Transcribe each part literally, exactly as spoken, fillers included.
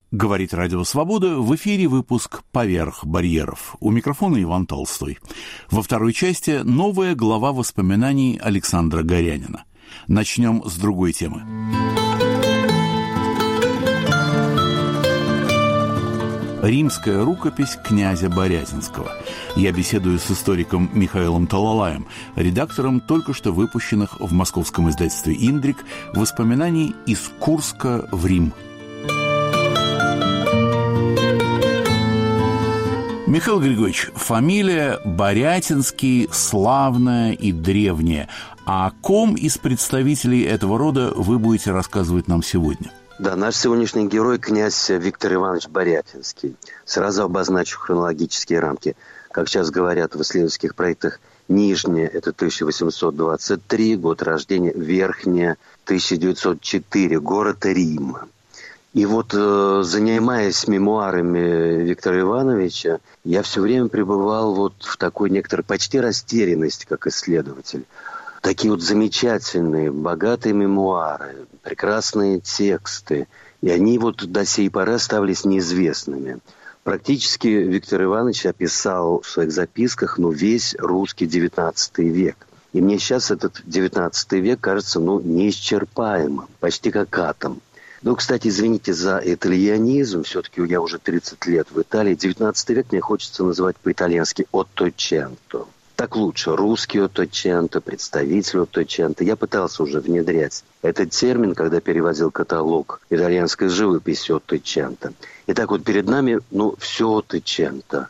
Говорит Радио Свобода, в эфире выпуск «Поверх барьеров». У микрофона Иван Толстой. Во второй части новая глава воспоминаний Александра Горянина. Начнем с другой темы. Римская рукопись князя Борятинского. Я беседую с историком Михаилом Талалаем, редактором только что выпущенных в московском издательстве «Индрик» воспоминаний из Курска в Рим. Михаил Григорьевич, фамилия Борятинский славная и древняя. А о ком из представителей этого рода вы будете рассказывать нам сегодня? Да, наш сегодняшний герой – князь Виктор Иванович Борятинский. Сразу обозначу хронологические рамки. Как сейчас говорят в исследовательских проектах, нижняя – это тысяча восемьсот двадцать три, год рождения, верхняя – тысяча девятьсот четыре, город Рим. И вот, э, занимаясь мемуарами Виктора Ивановича, я все время пребывал вот в такой некоторой почти растерянности, как исследователь. Такие вот замечательные, богатые мемуары, прекрасные тексты. И они вот до сей поры оставались неизвестными. Практически Виктор Иванович описал в своих записках ну, весь русский девятнадцатый век. И мне сейчас этот девятнадцатый век кажется ну, неисчерпаемым, почти как атом. Ну, кстати, извините за итальянизм, все-таки я уже тридцать лет в Италии. девятнадцатый век мне хочется называть по-итальянски «отточенто». Так лучше. Русский «отточенто», представитель «отточенто». Я пытался уже внедрять этот термин, когда переводил каталог итальянской живописи «отточенто». Итак, вот перед нами, ну, все «отточенто».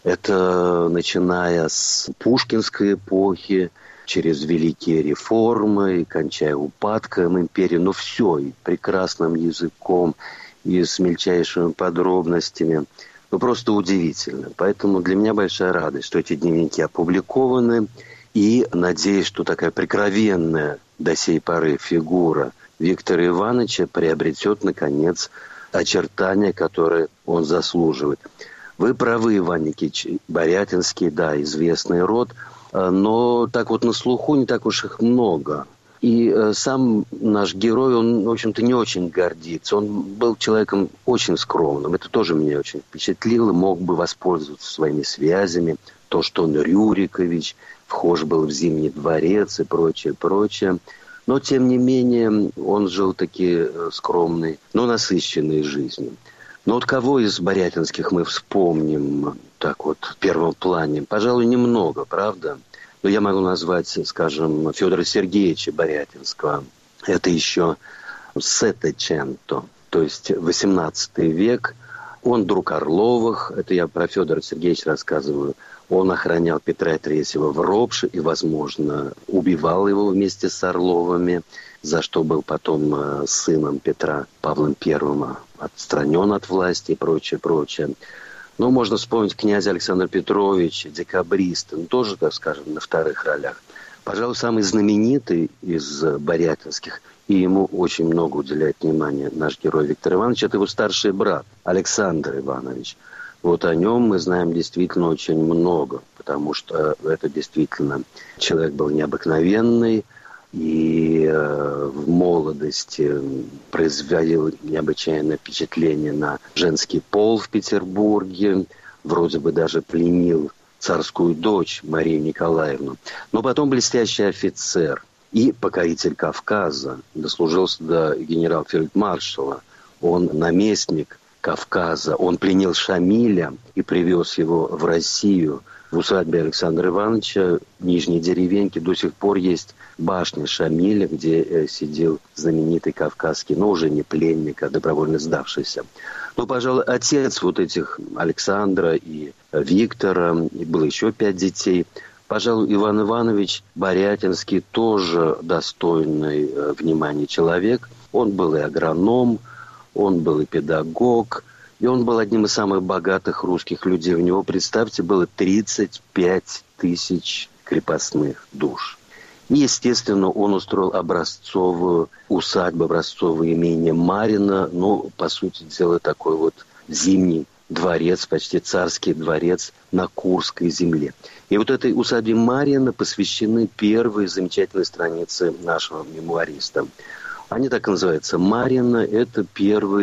Это начиная с пушкинской эпохи, через великие реформы, и кончая упадком империи, но все, и прекрасным языком, и с мельчайшими подробностями. Ну, просто удивительно. Поэтому для меня большая радость, что эти дневники опубликованы, и надеюсь, что такая прикровенная до сей поры фигура Виктора Ивановича приобретет, наконец, очертания, которые он заслуживает. Вы правы, Иван Никитич, Борятинский, да, известный род, но так вот на слуху не так уж их много. И э, сам наш герой, он, в общем-то, не очень гордится. Он был человеком очень скромным. Это тоже меня очень впечатлило. Мог бы воспользоваться своими связями. То, что он Рюрикович, вхож был в Зимний дворец и прочее, прочее. Но, тем не менее, он жил таки скромной, но насыщенной жизнью. Но вот кого из борятинских мы вспомним так вот в первом плане? Пожалуй, немного, правда? Но я могу назвать, скажем, Федора Сергеевича Борятинского. Это еще Сеттеченто, то есть восемнадцатый век. Он друг Орловых, это я про Федора Сергеевича рассказываю. Он охранял Петра Третьего в Ропше и, возможно, убивал его вместе с Орловыми, за что был потом сыном Петра Павлом Первым отстранен от власти и прочее, прочее. Но можно вспомнить князя Александра Петровича, декабриста, ну, тоже, так скажем, на вторых ролях. Пожалуй, самый знаменитый из борятинских, и ему очень много уделяет внимания наш герой Виктор Иванович, это его старший брат Александр Иванович. Вот о нем мы знаем действительно очень много, потому что это действительно человек был необыкновенный, и э, в молодости производил необычайное впечатление на женский пол в Петербурге, вроде бы даже пленил царскую дочь Марию Николаевну. Но потом блестящий офицер и покоритель Кавказа, дослужился до генерал-фельдмаршала. Он наместник Кавказа, он пленил Шамиля и привез его в Россию. В усадьбе Александра Ивановича в Нижней деревеньке до сих пор есть башня Шамиля, где э, сидел знаменитый кавказский, но уже не пленник, а добровольно сдавшийся. Но, пожалуй, отец вот этих Александра и Виктора, и было еще пять детей. Пожалуй, Иван Иванович Борятинский тоже достойный э, внимания человек. Он был и агроном, он был и педагог, и он был одним из самых богатых русских людей. У него, представьте, было тридцать пять тысяч крепостных душ. И, естественно, он устроил образцовую усадьбу, образцовое имение Марина. Ну, по сути дела, такой вот зимний дворец, почти царский дворец на Курской земле. И вот этой усадьбе Марина посвящены первые замечательные страницы нашего мемуариста. Они так и называются. Марина – это первые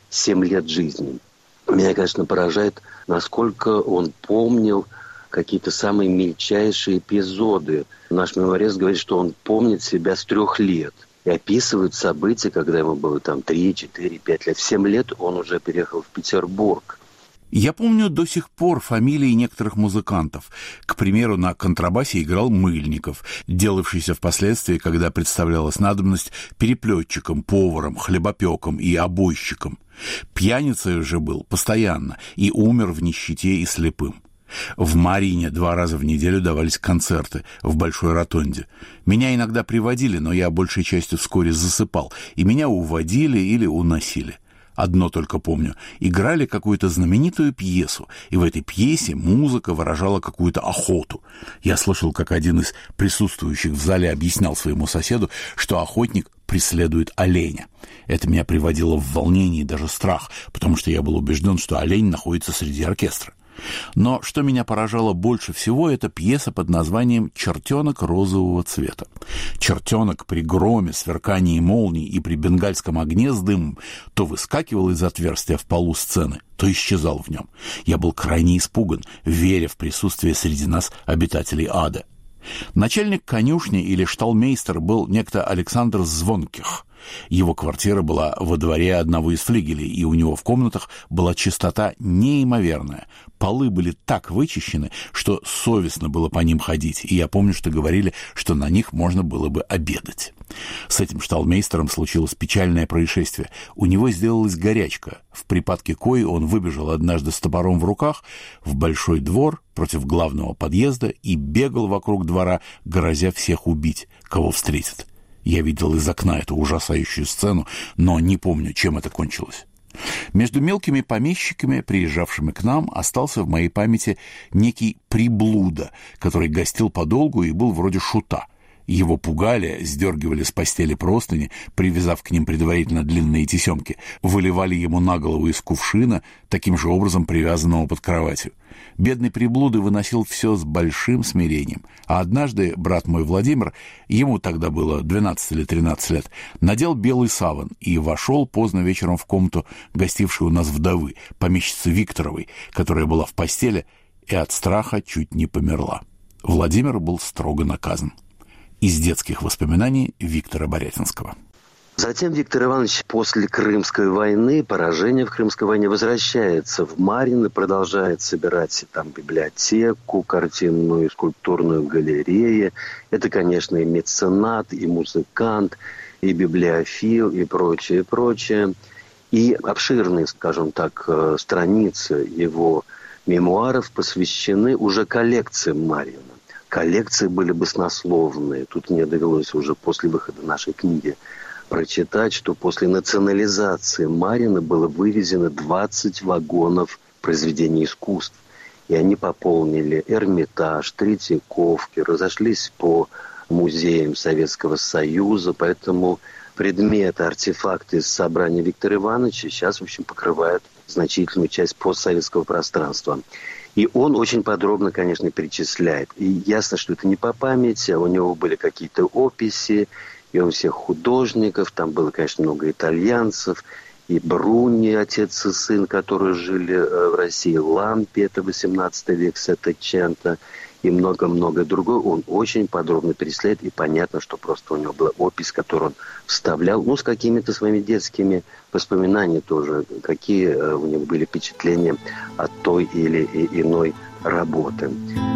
семь лет жизни. Меня, конечно, поражает, насколько он помнил какие-то самые мельчайшие эпизоды. Наш мемуарист говорит, что он помнит себя с трех лет. И описывает события, когда ему было там три, четыре, пять лет. В семь лет он уже переехал в Петербург. Я помню до сих пор фамилии некоторых музыкантов. К примеру, на контрабасе играл Мыльников, делавшийся впоследствии, когда представлялась надобность, переплетчиком, поваром, хлебопеком и обойщиком. Пьяницей же был постоянно и умер в нищете и слепым. В Марине два раза в неделю давались концерты в Большой Ротонде. Меня иногда приводили, но я большей частью вскоре засыпал, и меня уводили или уносили. Одно только помню. Играли какую-то знаменитую пьесу, и в этой пьесе музыка выражала какую-то охоту. Я слышал, как один из присутствующих в зале объяснял своему соседу, что охотник преследует оленя. Это меня приводило в волнение и даже страх, потому что я был убежден, что олень находится среди оркестра. Но что меня поражало больше всего, это пьеса под названием «Чертенок розового цвета». Чертенок при громе, сверкании молний и при бенгальском огне с дымом то выскакивал из отверстия в полу сцены, то исчезал в нем. Я был крайне испуган, веря в присутствие среди нас обитателей ада. Начальник конюшни или шталмейстер был некто Александр Звонких. Его квартира была во дворе одного из флигелей, и у него в комнатах была чистота неимоверная. Полы были так вычищены, что совестно было по ним ходить, и я помню, что говорили, что на них можно было бы обедать. С этим шталмейстером случилось печальное происшествие. У него сделалась горячка, в припадке кои он выбежал однажды с топором в руках в большой двор против главного подъезда и бегал вокруг двора, грозя всех убить, кого встретит. Я видел из окна эту ужасающую сцену, но не помню, чем это кончилось. Между мелкими помещиками, приезжавшими к нам, остался в моей памяти некий приблуда, который гостил подолгу и был вроде шута. Его пугали, сдергивали с постели простыни, привязав к ним предварительно длинные тесемки, выливали ему на голову из кувшина, таким же образом привязанного под кроватью. Бедный приблуда выносил все с большим смирением. А однажды брат мой Владимир, ему тогда было двенадцать или тринадцать лет, надел белый саван и вошел поздно вечером в комнату гостившей у нас вдовы, помещицы Викторовой, которая была в постели и от страха чуть не померла. Владимир был строго наказан. Из детских воспоминаний Виктора Борятинского. Затем Виктор Иванович после Крымской войны, поражения в Крымской войне, возвращается в Марьино, продолжает собирать там библиотеку, картинную и скульптурную галерею. Это, конечно, и меценат, и музыкант, и библиофил, и прочее, прочее. И обширные, скажем так, страницы его мемуаров посвящены уже коллекциям Марьино. Коллекции были баснословные. Тут мне довелось уже после выхода нашей книги прочитать, что после национализации Марьино было вывезено двадцать вагонов произведений искусств. И они пополнили Эрмитаж, Третьяковки, разошлись по музеям Советского Союза. Поэтому предметы, артефакты из собрания Виктора Ивановича сейчас, в общем, покрывают значительную часть постсоветского пространства. И он очень подробно, конечно, перечисляет. И ясно, что это не по памяти, а у него были какие-то описи, и у всех художников, там было, конечно, много итальянцев, и Бруни, отец и сын, которые жили в России, Лампи, это восемнадцатый век, Сеттеченто, и много-много другое. Он очень подробно перечисляет, и понятно, что просто у него была опись, которую он вставлял, ну, с какими-то своими детскими воспоминаниями тоже, какие у него были впечатления от той или иной работы.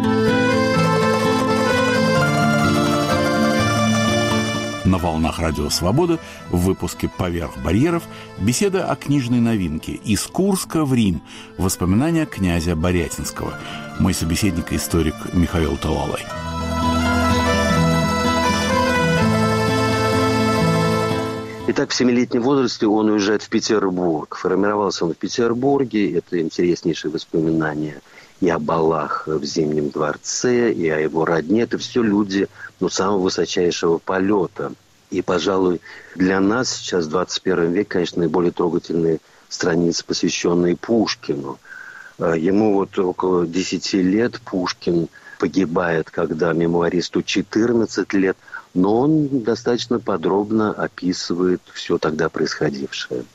На волнах Радио Свобода в выпуске «Поверх барьеров» беседа о книжной новинке «Из Курска в Рим. Воспоминания князя Борятинского». Мой собеседник – историк Михаил Талалай. Итак, в семилетнем возрасте он уезжает в Петербург. Формировался он в Петербурге. Это интереснейшие воспоминания и о балах в Зимнем дворце, и о его родне. Это все люди, ну, самого высочайшего полета. И, пожалуй, для нас сейчас, в двадцать первом веке, конечно, наиболее трогательные страницы, посвященные Пушкину. Ему вот около десяти лет. Пушкин погибает, когда мемуаристу четырнадцать лет. Но он достаточно подробно описывает все тогда происходившее.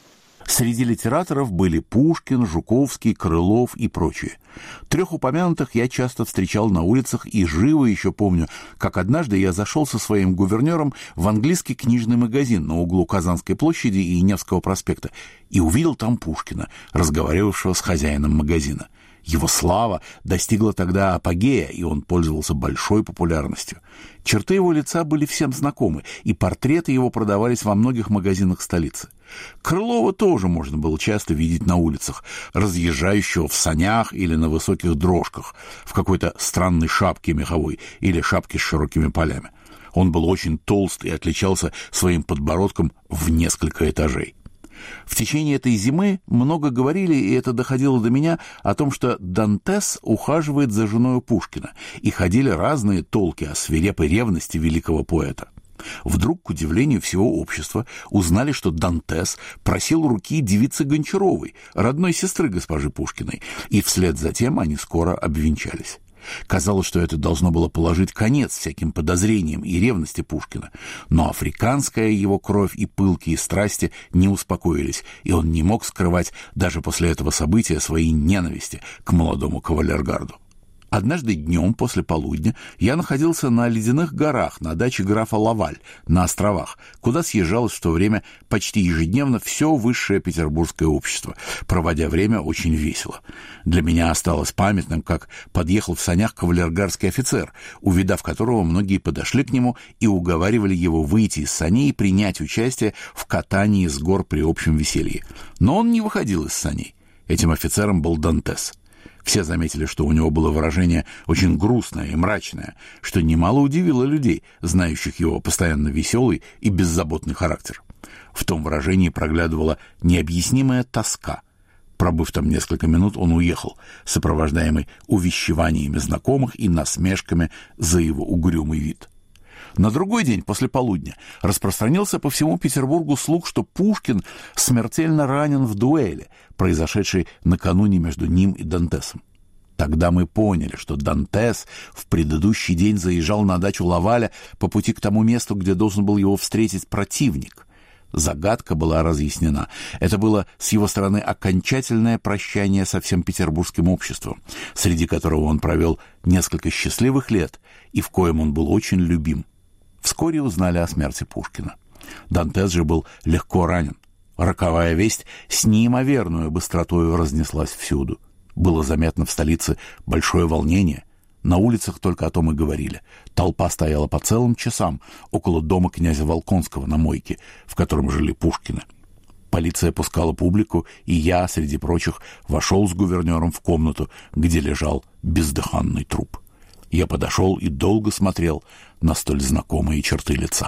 Среди литераторов были Пушкин, Жуковский, Крылов и прочие. Трех упомянутых я часто встречал на улицах и живо еще помню, как однажды я зашел со своим гувернером в английский книжный магазин на углу Казанской площади и Невского проспекта и увидел там Пушкина, разговаривавшего с хозяином магазина. Его слава достигла тогда апогея, и он пользовался большой популярностью. Черты его лица были всем знакомы, и портреты его продавались во многих магазинах столицы. Крылова тоже можно было часто видеть на улицах, разъезжающего в санях или на высоких дрожках, в какой-то странной шапке меховой или шапке с широкими полями. Он был очень толст и отличался своим подбородком в несколько этажей. В течение этой зимы много говорили, и это доходило до меня, о том, что Дантес ухаживает за женой Пушкина, и ходили разные толки о свирепой ревности великого поэта. Вдруг, к удивлению всего общества, узнали, что Дантес просил руки девицы Гончаровой, родной сестры госпожи Пушкиной, и вслед за тем они скоро обвенчались. Казалось, что это должно было положить конец всяким подозрениям и ревности Пушкина, но африканская его кровь и пылкие страсти не успокоились, и он не мог скрывать даже после этого события своей ненависти к молодому кавалергарду. Однажды днем после полудня я находился на Ледяных горах на даче графа Лаваль на островах, куда съезжалось в то время почти ежедневно все высшее петербургское общество, проводя время очень весело. Для меня осталось памятным, как подъехал в санях кавалергарский офицер, увидав которого многие подошли к нему и уговаривали его выйти из саней и принять участие в катании с гор при общем веселье. Но он не выходил из саней. Этим офицером был Дантес. Все заметили, что у него было выражение очень грустное и мрачное, что немало удивило людей, знающих его постоянно веселый и беззаботный характер. В том выражении проглядывала необъяснимая тоска. Пробыв там несколько минут, он уехал, сопровождаемый увещеваниями знакомых и насмешками за его угрюмый вид. На другой день после полудня распространился по всему Петербургу слух, что Пушкин смертельно ранен в дуэли, произошедшей накануне между ним и Дантесом. Тогда мы поняли, что Дантес в предыдущий день заезжал на дачу Лаваля по пути к тому месту, где должен был его встретить противник. Загадка была разъяснена. Это было с его стороны окончательное прощание со всем петербургским обществом, среди которого он провел несколько счастливых лет и в коем он был очень любим. Вскоре узнали о смерти Пушкина. Дантес же был легко ранен. Роковая весть с неимоверной быстротой разнеслась всюду. Было заметно в столице большое волнение. На улицах только о том и говорили. Толпа стояла по целым часам около дома князя Волконского на Мойке, в котором жили Пушкины. Полиция пускала публику, и я, среди прочих, вошел с гувернером в комнату, где лежал бездыханный труп. Я подошел и долго смотрел на столь знакомые черты лица.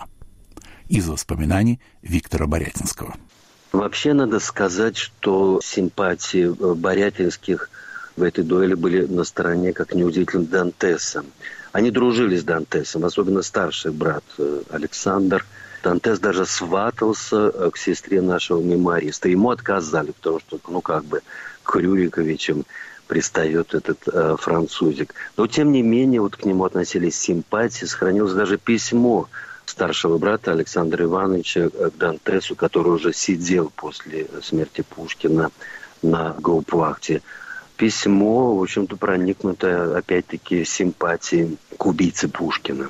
Из воспоминаний Виктора Борятинского. Вообще надо сказать, что симпатии Борятинских в этой дуэли были на стороне, как неудивительно, Дантеса. Они дружили с Дантесом, особенно старший брат Александр. Дантес даже сватался к сестре нашего мемуариста. Ему отказали, потому что, ну, как бы, к Рюриковичам пристает этот э, французик. Но, тем не менее, вот к нему относились с симпатией. Сохранилось даже письмо старшего брата Александра Ивановича к Дантесу, который уже сидел после смерти Пушкина на гауптвахте. Письмо, в общем-то, проникнутое, опять-таки, симпатией к убийце Пушкина.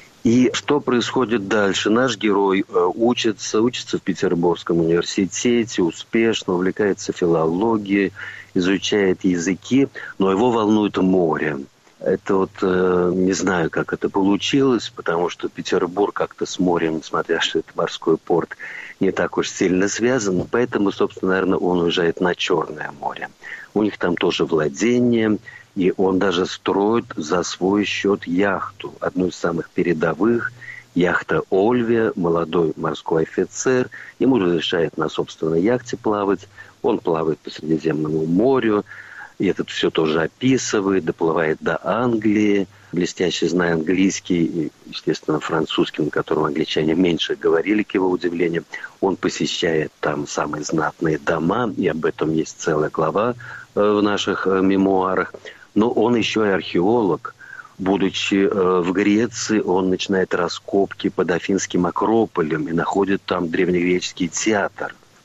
И что происходит дальше? Наш герой учится, учится в Петербургском университете, успешно, увлекается филологией, изучает языки, но его волнует море. Это вот, э, не знаю, как это получилось, потому что Петербург как-то с морем, несмотря что это морской порт, не так уж сильно связан. Поэтому, собственно, наверное, он уезжает на Черное море. У них там тоже владение, и он даже строит за свой счет яхту, одну из самых передовых, яхта «Ольвия», молодой морской офицер. Ему разрешают на собственной яхте плавать. Он плавает по Средиземному морю, и это все тоже описывает, доплывает до Англии, блестяще зная английский и, естественно, французский, на котором англичане меньше говорили, к его удивлению. Он посещает там самые знатные дома, и об этом есть целая глава в наших мемуарах. Но он еще и археолог. Будучи в Греции, он начинает раскопки под Афинским Акрополем и находит там древнегреческий театр. В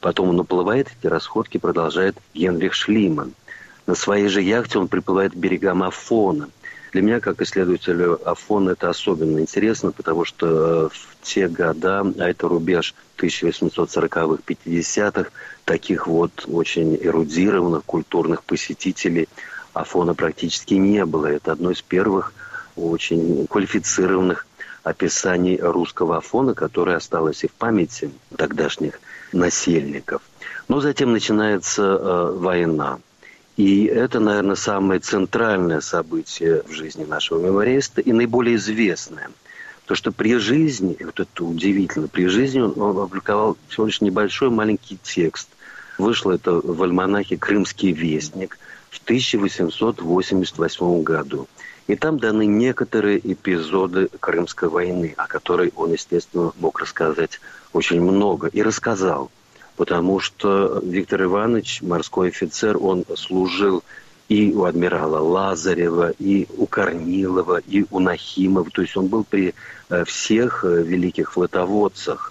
Потом он уплывает, эти расходки продолжает Генрих Шлиман. На своей же яхте он приплывает к берегам Афона. Для меня, как исследователю, Афон это особенно интересно, потому что в те года, а это рубеж тысяча восемьсот сороковых - пятидесятых, таких вот очень эрудированных культурных посетителей Афона практически не было. Это одно из первых очень квалифицированных описаний русского Афона, которое осталось и в памяти тогдашних насельников. Но затем начинается э, война. И это, наверное, самое центральное событие в жизни нашего мемориста и наиболее известное. То, что при жизни, вот это удивительно, при жизни он опубликовал всего лишь небольшой маленький текст. Вышло это в альманахе «Крымский вестник» в тысяча восемьсот восемьдесят восьмом году. И там даны некоторые эпизоды Крымской войны, о которой он, естественно, мог рассказать очень много. И рассказал. Потому что Виктор Иванович, морской офицер, он служил и у адмирала Лазарева, и у Корнилова, и у Нахимова. То есть он был при всех великих флотоводцах.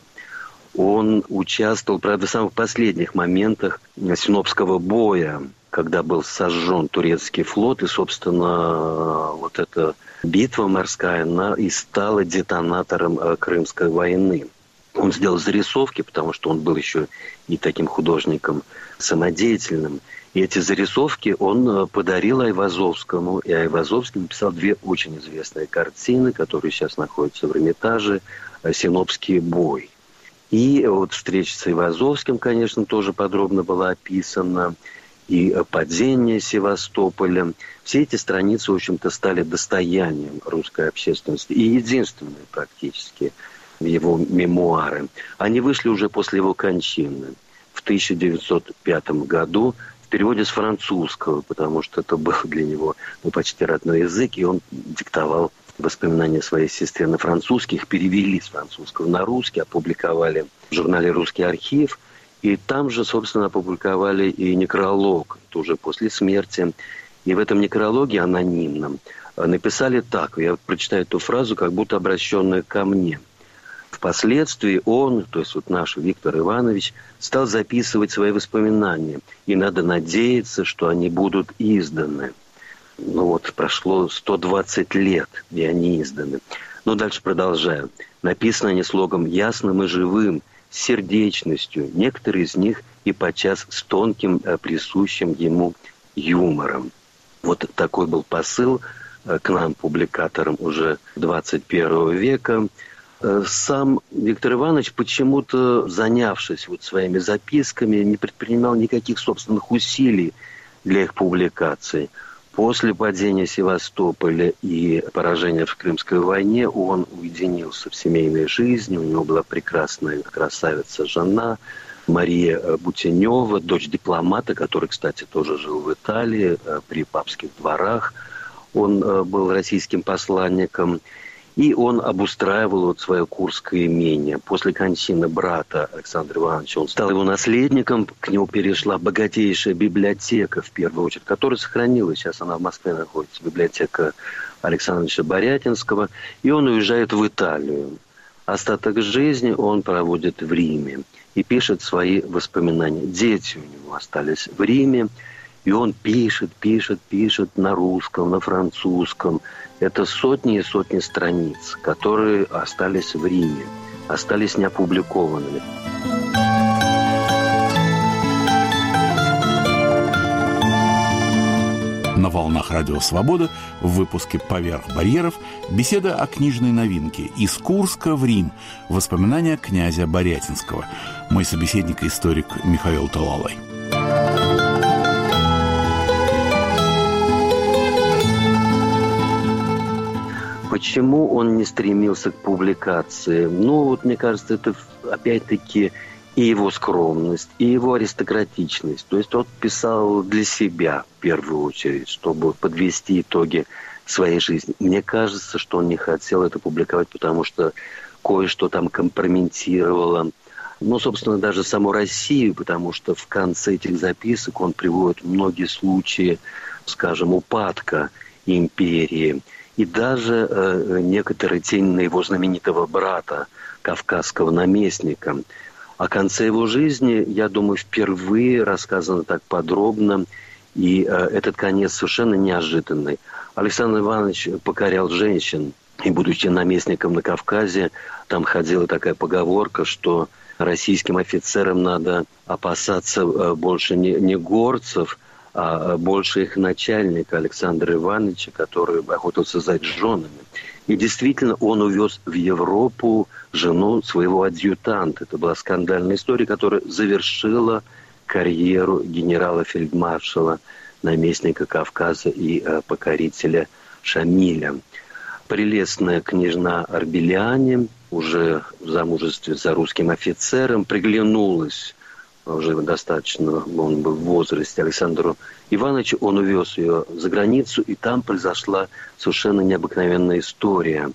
Он участвовал, правда, в самых последних моментах Синопского боя, когда был сожжен турецкий флот, и, собственно, вот эта битва морская, она и стала детонатором Крымской войны. Он сделал зарисовки, потому что он был еще и таким художником самодеятельным. И эти зарисовки он подарил Айвазовскому. И Айвазовский написал две очень известные картины, которые сейчас находятся в Эрмитаже. «Синопский бой». И вот встреча с Айвазовским, конечно, тоже подробно была описана. И падение Севастополя. Все эти страницы, в общем-то, стали достоянием русской общественности. И единственные практически его мемуары. Они вышли уже после его кончины в тысяча девятьсот пятом году в переводе с французского, потому что это был для него ну, почти родной язык, и он диктовал воспоминания своей сестре на французский. Их перевели с французского на русский, опубликовали в журнале «Русский архив». И там же, собственно, опубликовали и некролог, это уже после смерти. И в этом некрологе анонимном написали так, я прочитаю эту фразу, как будто обращенную ко мне. Впоследствии он, то есть вот наш Виктор Иванович, стал записывать свои воспоминания. И надо надеяться, что они будут изданы. Ну вот, прошло сто двадцать лет, и они изданы. Но дальше продолжаю. Написаны они слогом ясным и живым, с сердечностью. Некоторые из них и подчас с тонким, присущим ему юмором. Вот такой был посыл к нам, публикаторам уже двадцать первого века. Сам Виктор Иванович, почему-то занявшись вот своими записками, не предпринимал никаких собственных усилий для их публикации. После падения Севастополя и поражения в Крымской войне он уединился в семейной жизни. У него была прекрасная красавица-жена Мария Бутенева, дочь дипломата, который, кстати, тоже жил в Италии при папских дворах. Он был российским посланником. И он обустраивал вот свое Курское имение. После кончины брата Александра Ивановича он стал его наследником. К нему перешла богатейшая библиотека, в первую очередь, которая сохранилась. Сейчас она в Москве находится, библиотека Александра Ильича Борятинского. И он уезжает в Италию. Остаток жизни он проводит в Риме и пишет свои воспоминания. Дети у него остались в Риме. И он пишет, пишет, пишет на русском, на французском. Это сотни и сотни страниц, которые остались в Риме, остались неопубликованными. На волнах Радио Свобода в выпуске «Поверх барьеров» беседа о книжной новинке «Из Курска в Рим. Воспоминания князя Борятинского». Мой собеседник – историк Михаил Талалай. Почему он не стремился к публикации? Ну, вот мне кажется, это опять-таки и его скромность, и его аристократичность. То есть он писал для себя в первую очередь, чтобы подвести итоги своей жизни. Мне кажется, что он не хотел это публиковать, потому что кое-что там компрометировало. Ну, собственно, даже саму Россию, потому что в конце этих записок он приводит многие случаи, скажем, упадка империи. И даже э, некоторые тени на его знаменитого брата, кавказского наместника. О конце его жизни, я думаю, впервые рассказано так подробно, и э, этот конец совершенно неожиданный. Александр Иванович покорял женщин, и, будучи наместником на Кавказе, там ходила такая поговорка, что российским офицерам надо опасаться больше не, не горцев, а больше их начальника Александра Ивановича, который охотился за женами. И действительно, он увез в Европу жену своего адъютанта. Это была скандальная история, которая завершила карьеру генерала-фельдмаршала, наместника Кавказа и э, покорителя Шамиля. Прелестная княжна Арбеляне, уже в замужестве за русским офицером, приглянулась уже достаточно, он был в возрасте, Александру Ивановичу. Он увез ее за границу, и там произошла совершенно необыкновенная история.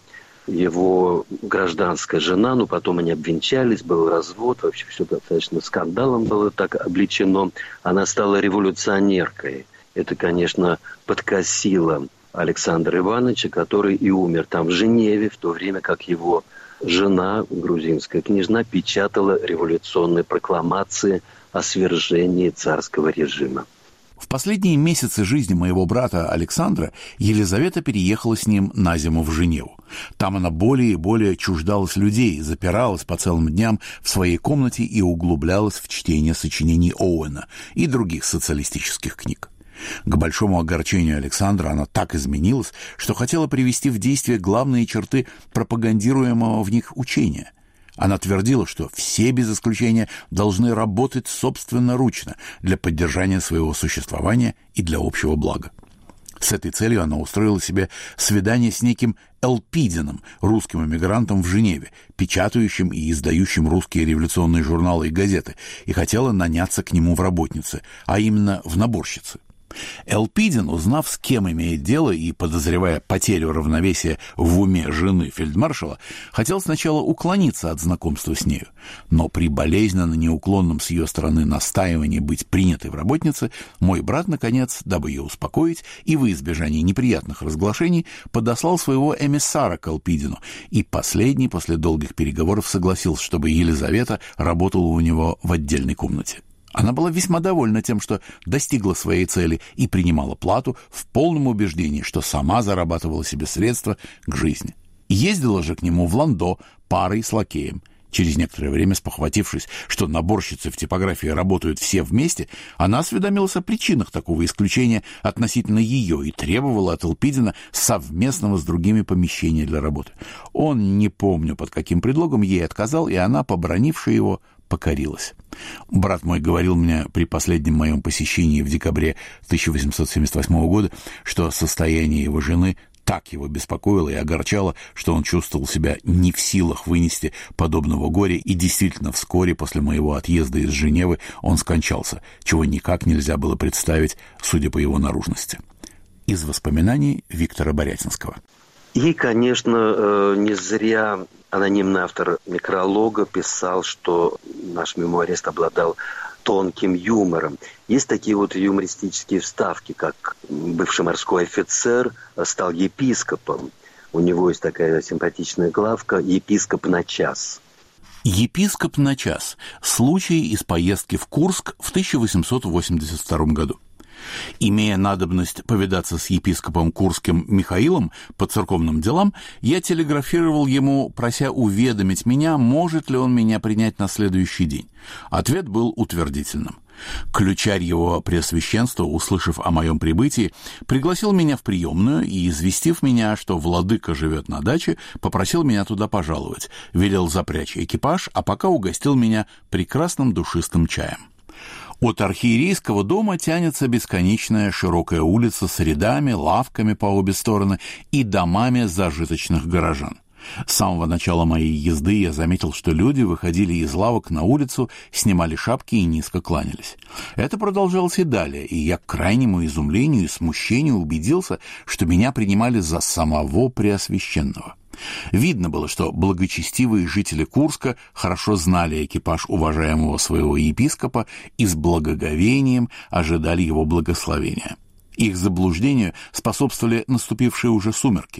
Его гражданская жена, ну потом они обвенчались, был развод, вообще все достаточно скандалом было так обличено. Она стала революционеркой. Это, конечно, подкосило Александра Ивановича, который и умер там в Женеве, в то время как его жена, грузинская княжна, печатала революционные прокламации о свержении царского режима. В последние месяцы жизни моего брата Александра Елизавета переехала с ним на зиму в Женеву. Там она более и более чуждалась людей, запиралась по целым дням в своей комнате и углублялась в чтение сочинений Оуэна и других социалистических книг. К большому огорчению Александра она так изменилась, что хотела привести в действие главные черты пропагандируемого в них учения. Она твердила, что все без исключения должны работать собственноручно для поддержания своего существования и для общего блага. С этой целью она устроила себе свидание с неким Элпидином, русским эмигрантом в Женеве, печатающим и издающим русские революционные журналы и газеты, и хотела наняться к нему в работницы, а именно в наборщицы. Элпидин, узнав, с кем имеет дело и подозревая потерю равновесия в уме жены фельдмаршала, хотел сначала уклониться от знакомства с нею, но при болезненно неуклонном с ее стороны настаивании быть принятой в работнице, мой брат, наконец, дабы ее успокоить и во избежание неприятных разглашений, подослал своего эмиссара к Элпидину, и последний после долгих переговоров согласился, чтобы Елизавета работала у него в отдельной комнате. Она была весьма довольна тем, что достигла своей цели и принимала плату в полном убеждении, что сама зарабатывала себе средства к жизни. Ездила же к нему в Ландо парой с лакеем. Через некоторое время, спохватившись, что наборщицы в типографии работают все вместе, она осведомилась о причинах такого исключения относительно ее и требовала от Элпидина совместного с другими помещения для работы. Он, не помню под каким предлогом, ей отказал, и она, побранившая его, покорилась. Брат мой говорил мне при последнем моем посещении в декабре тысяча восемьсот семьдесят восьмого года, что состояние его жены так его беспокоило и огорчало, что он чувствовал себя не в силах вынести подобного горя, и действительно вскоре после моего отъезда из Женевы он скончался, чего никак нельзя было представить, судя по его наружности. Из воспоминаний Виктора Борятинского. И, конечно, не зря анонимный автор некролога писал, что наш мемуарист обладал тонким юмором. Есть такие вот юмористические вставки, как бывший морской офицер стал епископом. У него есть такая симпатичная главка «Епископ на час». Епископ на час. Случай из поездки в Курск в тысяча восемьсот восемьдесят втором году. Имея надобность повидаться с епископом Курским Михаилом по церковным делам, я телеграфировал ему, прося уведомить меня, может ли он меня принять на следующий день. Ответ был утвердительным. Ключарь его преосвященства, услышав о моем прибытии, пригласил меня в приемную и, известив меня, что владыка живет на даче, попросил меня туда пожаловать, велел запрячь экипаж, а пока угостил меня прекрасным душистым чаем. От архиерейского дома тянется бесконечная широкая улица с рядами, лавками по обе стороны и домами зажиточных горожан. С самого начала моей езды я заметил, что люди выходили из лавок на улицу, снимали шапки и низко кланялись. Это продолжалось и далее, и я к крайнему изумлению и смущению убедился, что меня принимали за самого Преосвященного. Видно было, что благочестивые жители Курска хорошо знали экипаж уважаемого своего епископа и с благоговением ожидали его благословения. Их заблуждению способствовали наступившие уже сумерки.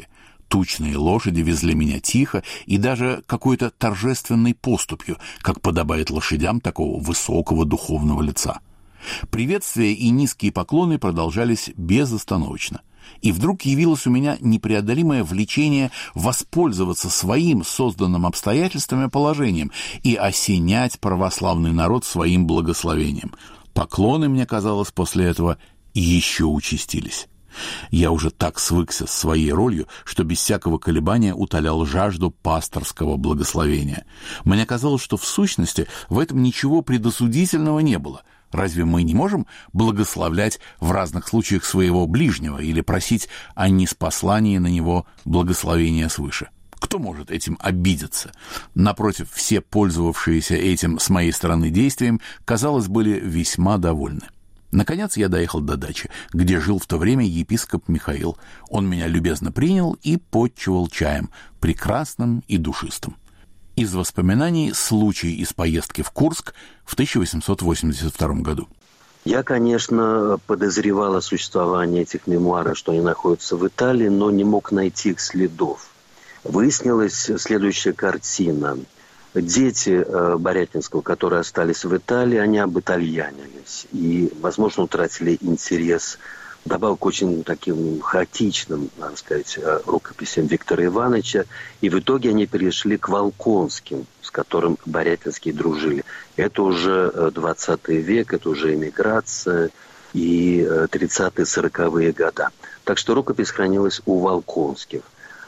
Тучные лошади везли меня тихо и даже какой-то торжественной поступью, как подобает лошадям такого высокого духовного лица. Приветствия и низкие поклоны продолжались безостановочно. И вдруг явилось у меня непреодолимое влечение воспользоваться своим созданным обстоятельствами положением и осенять православный народ своим благословением. Поклоны, мне казалось, после этого еще участились. Я уже так свыкся с своей ролью, что без всякого колебания утолял жажду пасторского благословения. Мне казалось, что в сущности в этом ничего предосудительного не было. Разве мы не можем благословлять в разных случаях своего ближнего или просить о ниспослании на него благословения свыше? Кто может этим обидеться? Напротив, все пользовавшиеся этим с моей стороны действием, казалось, были весьма довольны. Наконец я доехал до дачи, где жил в то время епископ Михаил. Он меня любезно принял и потчевал чаем, прекрасным и душистым. Из воспоминаний случай из поездки в Курск в тысяча восемьсот восемьдесят втором году. Я, конечно, подозревал о существовании этих мемуаров, что они находятся в Италии, но не мог найти их следов. Выяснилась следующая картина. Дети э, Борятинского, которые остались в Италии, они обитальянились и, возможно, утратили интерес добавок к очень таким хаотичным, надо сказать, рукописям Виктора Ивановича. И в итоге они перешли к Волконским, с которым Борятинские дружили. Это уже двадцатый век, это уже эмиграция и тридцатые-сороковые года. Так что рукопись хранилась у Волконских.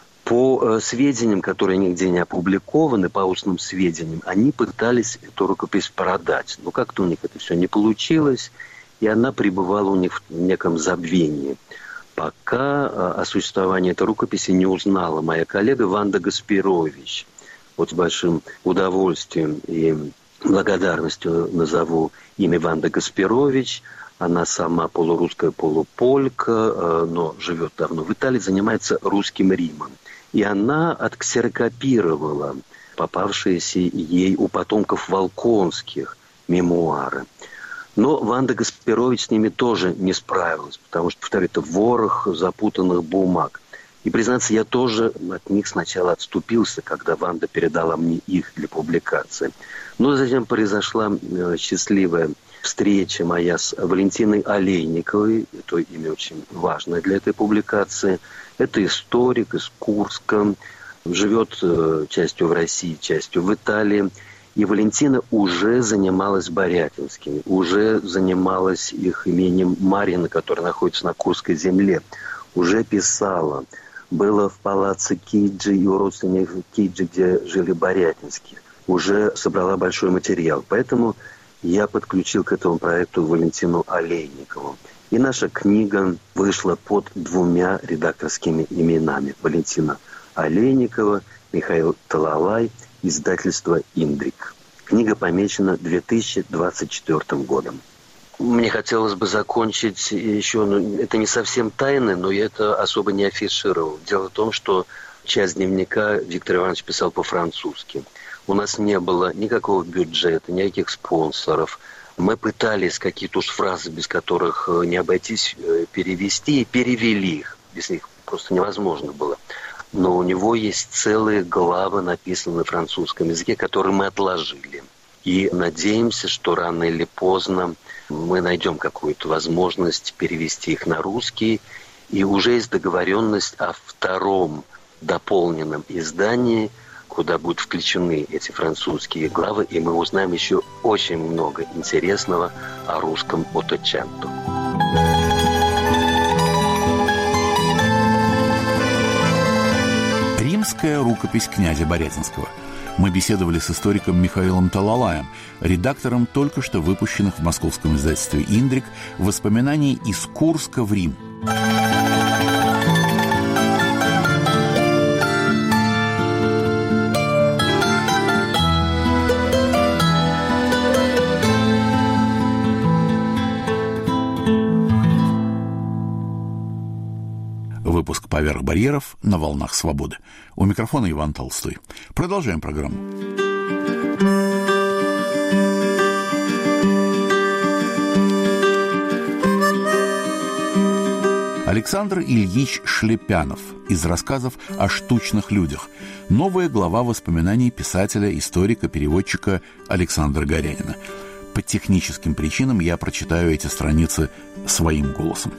По сведениям, которые нигде не опубликованы, по устным сведениям, они пытались эту рукопись продать. Но как-то у них это все не получилось, и она пребывала у них в неком забвении. Пока о существовании этой рукописи не узнала моя коллега Ванда Гаспирович. Вот с большим удовольствием и благодарностью назову имя Ванда Гаспирович. Она сама полурусская, полуполька, но живет давно в Италии, занимается русским Римом. И она отксерокопировала попавшиеся ей у потомков Волконских мемуары. Но Ванда Гаспирович с ними тоже не справилась, потому что, повторю, это ворох запутанных бумаг. И, признаться, я тоже от них сначала отступился, когда Ванда передала мне их для публикации. Но затем произошла счастливая встреча моя с Валентиной Олейниковой. Это имя очень важное для этой публикации. Это историк из Курска, живет частью в России, частью в Италии. И Валентина уже занималась Борятинскими, уже занималась их имением Марьино, которое находится на Курской земле. Уже писала. Было в палаце Киджи и у родственников Киджи, где жили Борятинские. Уже собрала большой материал. Поэтому я подключил к этому проекту Валентину Олейникову. И наша книга вышла под двумя редакторскими именами. Валентина Олейникова, Михаил Талалай, издательство «Индрик». Книга помечена две тысячи двадцать четвёртым годом. Мне хотелось бы закончить еще, ну, это не совсем тайны, но я это особо не афишировал. Дело в том, что часть дневника Виктор Иванович писал по-французски. У нас не было никакого бюджета, никаких спонсоров. Мы пытались какие-то уж фразы, без которых не обойтись, перевести, и перевели их. Без них просто невозможно было. Но у него есть целые главы, написанные на французском языке, которые мы отложили. И надеемся, что рано или поздно мы найдем какую-то возможность перевести их на русский. И уже есть договоренность о втором дополненном издании, куда будут включены эти французские главы, и мы узнаем еще очень много интересного о русском Отточенто. Римская рукопись князя Борятинского. Мы беседовали с историком Михаилом Талалаем, редактором только что выпущенных в московском издательстве «Индрик» воспоминаний из Курска в Рим. Выпуск «Поверх барьеров» на волнах свободы. У микрофона Иван Толстой. Продолжаем программу. Александр Ильич Шлепянов из рассказов о штучных людях. Новая глава воспоминаний писателя, историка, переводчика Александра Горянина. По техническим причинам я прочитаю эти страницы своим голосом.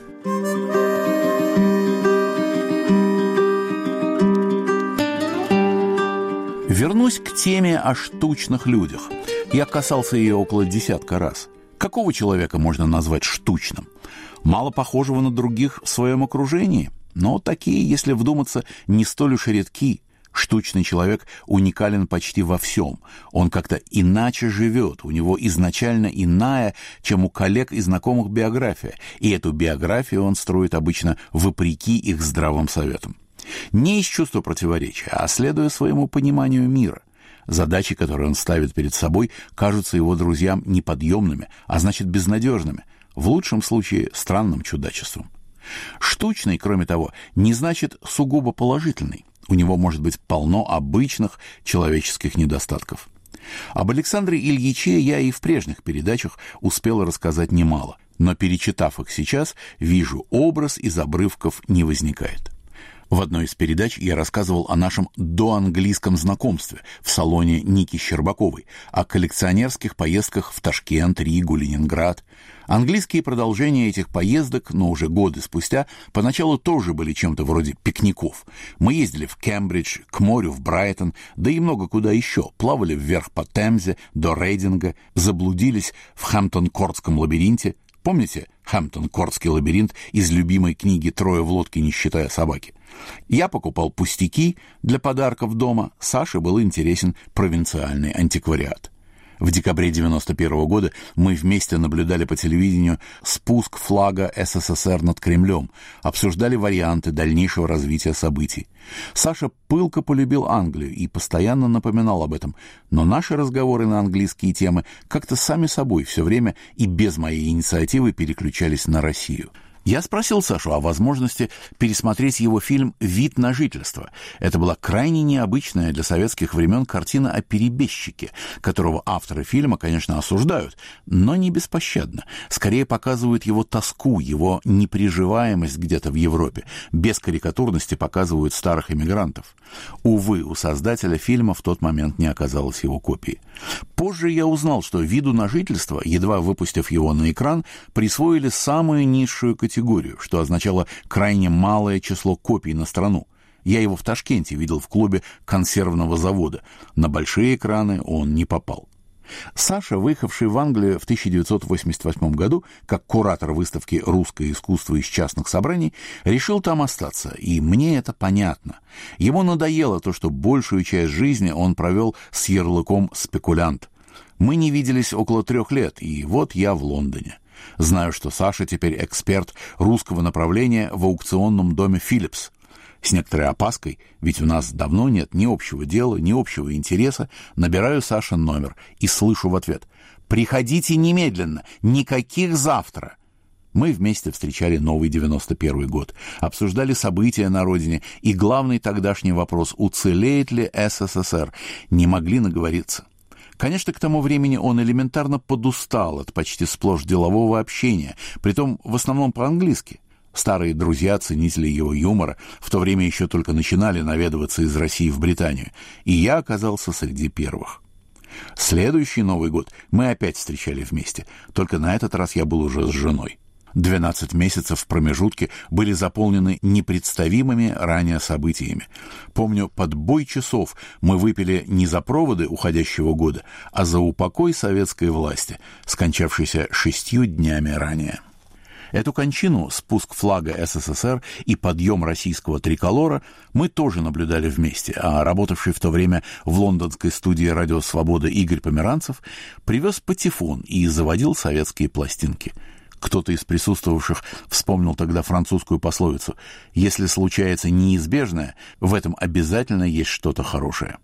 Вернусь к теме о штучных людях. Я касался ее около десятка раз. Какого человека можно назвать штучным? Мало похожего на других в своем окружении, но такие, если вдуматься, не столь уж редки. Штучный человек уникален почти во всем. Он как-то иначе живет, у него изначально иная, чем у коллег и знакомых биография, и эту биографию он строит обычно вопреки их здравым советам. Не из чувства противоречия, а следуя своему пониманию мира. Задачи, которые он ставит перед собой, кажутся его друзьям неподъемными, а значит безнадежными, в лучшем случае странным чудачеством. Штучный, кроме того, не значит сугубо положительный. У него может быть полно обычных человеческих недостатков. Об Александре Ильиче я и в прежних передачах успел рассказать немало, но, перечитав их сейчас, вижу, образ из обрывков не возникает. В одной из передач я рассказывал о нашем доанглийском знакомстве в салоне Ники Щербаковой, о коллекционерских поездках в Ташкент, Ригу, Ленинград. Английские продолжения этих поездок, но уже годы спустя, поначалу тоже были чем-то вроде пикников. Мы ездили в Кембридж, к морю в Брайтон, да и много куда еще, плавали вверх по Темзе до Рейдинга, заблудились в Хэмптон-Кортском лабиринте. Помните Хэмптон-Кортский лабиринт из любимой книги «Трое в лодке, не считая собаки»? Я покупал пустяки для подарков дома, Саше был интересен провинциальный антиквариат. В декабре девяносто первого года мы вместе наблюдали по телевидению спуск флага СССР над Кремлем, обсуждали варианты дальнейшего развития событий. Саша пылко полюбил Англию и постоянно напоминал об этом, но наши разговоры на английские темы как-то сами собой все время и без моей инициативы переключались на Россию. Я спросил Сашу о возможности пересмотреть его фильм «Вид на жительство». Это была крайне необычная для советских времен картина о перебежчике, которого авторы фильма, конечно, осуждают, но не беспощадно. Скорее показывают его тоску, его неприживаемость где-то в Европе. Без карикатурности показывают старых эмигрантов. Увы, у создателя фильма в тот момент не оказалось его копии. Позже я узнал, что «Виду на жительство», едва выпустив его на экран, присвоили самую низшую категорию. категорию, что означало крайне малое число копий на страну. Я его в Ташкенте видел в клубе консервного завода. На большие экраны он не попал. Саша, выехавший в Англию в тысяча девятьсот восемьдесят восьмом году как куратор выставки «Русское искусство из частных собраний», решил там остаться, и мне это понятно. Ему надоело то, что большую часть жизни он провел с ярлыком «спекулянт». Мы не виделись около трех лет, и вот я в Лондоне. Знаю, что Саша теперь эксперт русского направления в аукционном доме «Филлипс». С некоторой опаской, ведь у нас давно нет ни общего дела, ни общего интереса, набираю Сашин номер и слышу в ответ: «Приходите немедленно, никаких завтра». Мы вместе встречали новый девяносто первый год, обсуждали события на родине и главный тогдашний вопрос: уцелеет ли СССР, не могли наговориться. Конечно, к тому времени он элементарно подустал от почти сплошь делового общения, притом в основном по-английски. Старые друзья, ценители его юмора, в то время еще только начинали наведываться из России в Британию, и я оказался среди первых. Следующий Новый год мы опять встречали вместе, только на этот раз я был уже с женой. Двенадцать месяцев в промежутке были заполнены непредставимыми ранее событиями. Помню, под бой часов мы выпили не за проводы уходящего года, а за упокой советской власти, скончавшейся шестью днями ранее. Эту кончину, спуск флага СССР и подъем российского триколора мы тоже наблюдали вместе, а работавший в то время в лондонской студии «Радио Свобода» Игорь Померанцев привез патефон и заводил советские пластинки. Кто-то из присутствовавших вспомнил тогда французскую пословицу: «Если случается неизбежное, в этом обязательно есть что-то хорошее».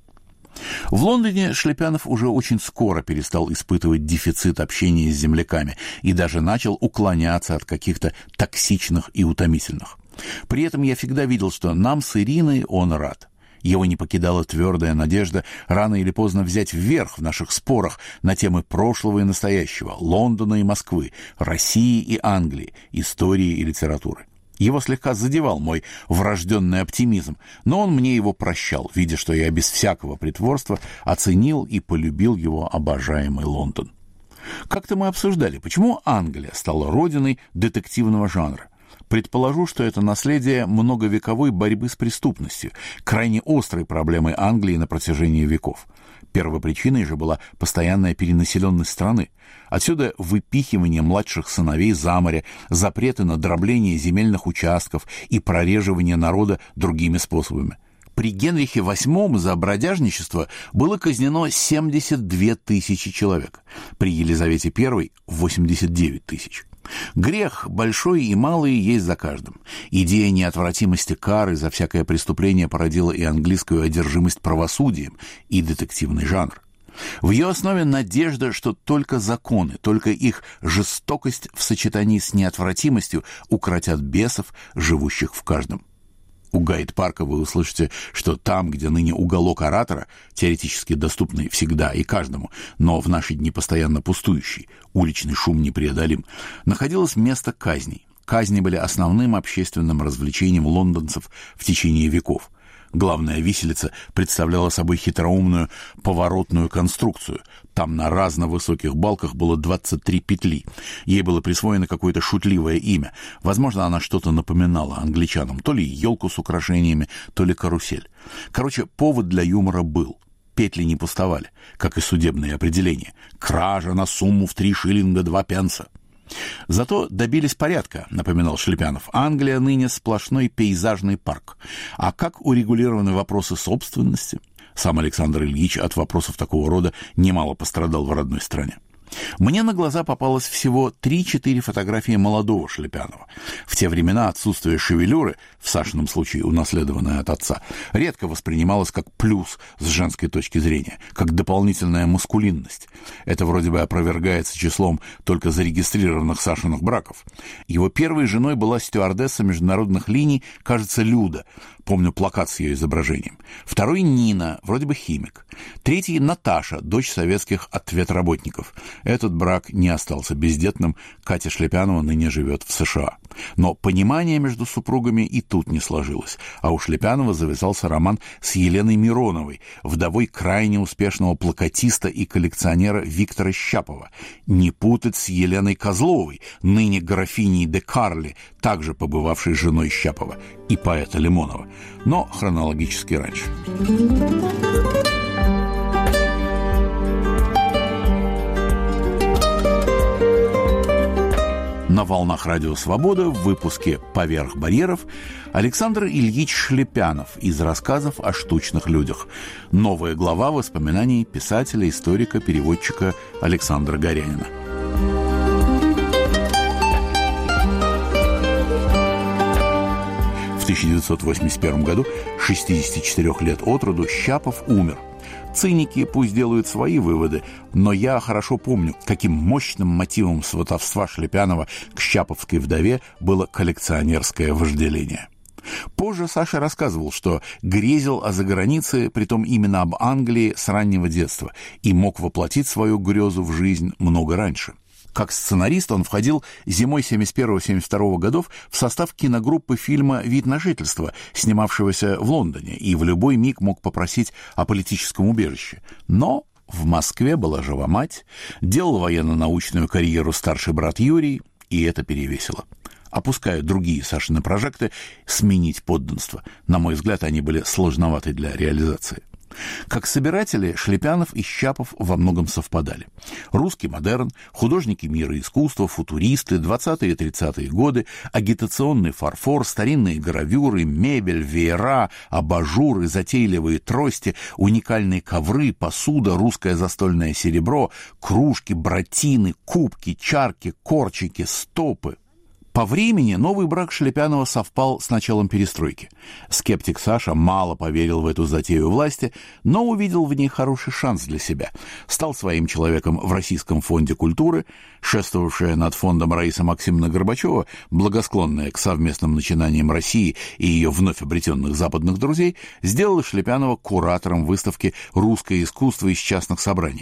В Лондоне Шлепянов уже очень скоро перестал испытывать дефицит общения с земляками и даже начал уклоняться от каких-то токсичных и утомительных. При этом я всегда видел, что нам с Ириной он рад. Его не покидала твердая надежда рано или поздно взять вверх в наших спорах на темы прошлого и настоящего, Лондона и Москвы, России и Англии, истории и литературы. Его слегка задевал мой врожденный оптимизм, но он мне его прощал, видя, что я без всякого притворства оценил и полюбил его обожаемый Лондон. Как-то мы обсуждали, почему Англия стала родиной детективного жанра. Предположу, что это наследие многовековой борьбы с преступностью, крайне острой проблемой Англии на протяжении веков. Первой причиной же была постоянная перенаселенность страны. Отсюда выпихивание младших сыновей за море, запреты на дробление земельных участков и прореживание народа другими способами. При Генрихе восьмом за бродяжничество было казнено семьдесят две тысячи человек, при Елизавете первой – восемьдесят девять тысяч. Грех, большой и малый, есть за каждым. Идея неотвратимости кары за всякое преступление породила и английскую одержимость правосудием, и детективный жанр. В ее основе надежда, что только законы, только их жестокость в сочетании с неотвратимостью укротят бесов, живущих в каждом. У Гайд-парка вы услышите, что там, где ныне уголок Оратора, теоретически доступный всегда и каждому, но в наши дни постоянно пустующий, уличный шум непреодолим, находилось место казней. Казни были основным общественным развлечением лондонцев в течение веков. Главная виселица представляла собой хитроумную поворотную конструкцию. Там на разно высоких балках было двадцать три петли. Ей было присвоено какое-то шутливое имя. Возможно, она что-то напоминала англичанам. То ли елку с украшениями, то ли карусель. Короче, повод для юмора был. Петли не пустовали, как и судебные определения. Кража на сумму в три шиллинга два пенса. Зато добились порядка, напоминал Шлепянов. Англия ныне сплошной пейзажный парк. А как урегулированы вопросы собственности? Сам Александр Ильич от вопросов такого рода немало пострадал в родной стране. Мне на глаза попалось всего три-четыре фотографии молодого Шлепянова. В те времена отсутствие шевелюры, в Сашином случае унаследованное от отца, редко воспринималось как плюс с женской точки зрения, как дополнительная маскулинность. Это вроде бы опровергается числом только зарегистрированных Сашиных браков. Его первой женой была стюардесса международных линий, кажется, Люда. Помню плакат с ее изображением. Второй — Нина, вроде бы химик. Третий — Наташа, дочь советских ответработников. Этот брак не остался бездетным, Катя Шлепянова ныне живет в США. Но понимание между супругами и тут не сложилось, а у Шлепянова завязался роман с Еленой Мироновой, вдовой крайне успешного плакатиста и коллекционера Виктора Щапова. Не путать с Еленой Козловой, ныне графиней де Карли, также побывавшей женой Щапова, и поэта Лимонова, но хронологически раньше. На волнах радио «Свобода» в выпуске «Поверх барьеров» Александр Ильич Шлепянов из рассказов о штучных людях. Новая глава воспоминаний писателя, историка, переводчика Александра Горянина. В тысяча девятьсот восемьдесят первом году, шестидесяти четырёх лет от роду, Щапов умер. Циники пусть делают свои выводы, но я хорошо помню, каким мощным мотивом сватовства Шлепянова к щаповской вдове было коллекционерское вожделение. Позже Саша рассказывал, что грезил о загранице, притом именно об Англии, с раннего детства, и мог воплотить свою грезу в жизнь много раньше. Как сценарист он входил зимой семьдесят первого — семьдесят второго годов в состав киногруппы фильма «Вид на жительство», снимавшегося в Лондоне, и в любой миг мог попросить о политическом убежище. Но в Москве была жива мать, делал военно-научную карьеру старший брат Юрий, и это перевесило. Опуская другие Сашины прожекты, сменить подданство. На мой взгляд, они были сложноваты для реализации. Как собиратели Шлепянов и Щапов во многом совпадали. Русский модерн, художники мира искусства, футуристы, двадцатые и тридцатые годы, агитационный фарфор, старинные гравюры, мебель, веера, абажуры, затейливые трости, уникальные ковры, посуда, русское застольное серебро, кружки, братины, кубки, чарки, корчики, стопы. По времени новый брак Шлепянова совпал с началом перестройки. Скептик Саша мало поверил в эту затею власти, но увидел в ней хороший шанс для себя. Стал своим человеком в Российском фонде культуры, шествовавшая над фондом Раиса Максимовна Горбачева, благосклонная к совместным начинаниям России и ее вновь обретенных западных друзей, сделала Шлепянова куратором выставки «Русское искусство из частных собраний».